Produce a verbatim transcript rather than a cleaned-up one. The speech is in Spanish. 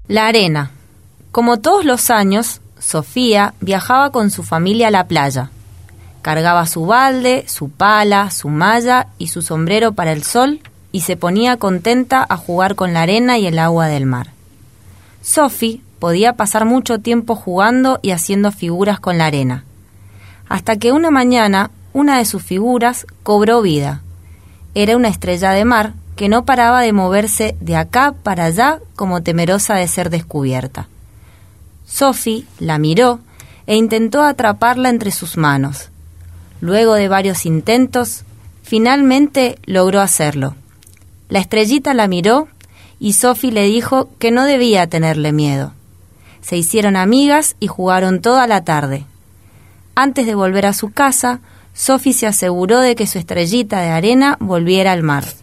La arena. Como todos los años, Sofía viajaba con su familia a la playa. Cargaba su balde, su pala, su malla y su sombrero para el sol y se ponía contenta a jugar con la arena y el agua del mar. Sophie podía pasar mucho tiempo jugando y haciendo figuras con la arena, hasta que una mañana una de sus figuras cobró vida. Era una estrella de mar que no paraba de moverse de acá para allá como temerosa de ser descubierta. Sophie la miró e intentó atraparla entre sus manos. Luego de varios intentos, finalmente logró hacerlo. La estrellita la miró y Sophie le dijo que no debía tenerle miedo. Se hicieron amigas y jugaron toda la tarde. Antes de volver a su casa, Sophie se aseguró de que su estrellita de arena volviera al mar.